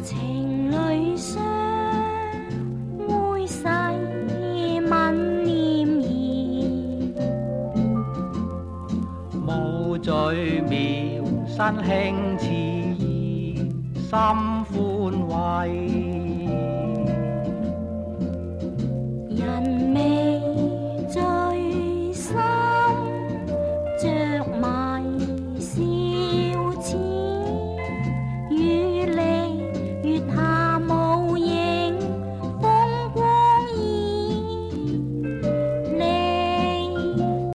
情侣相會誓吻念兒， 無罪妙身輕似意，心歡慰。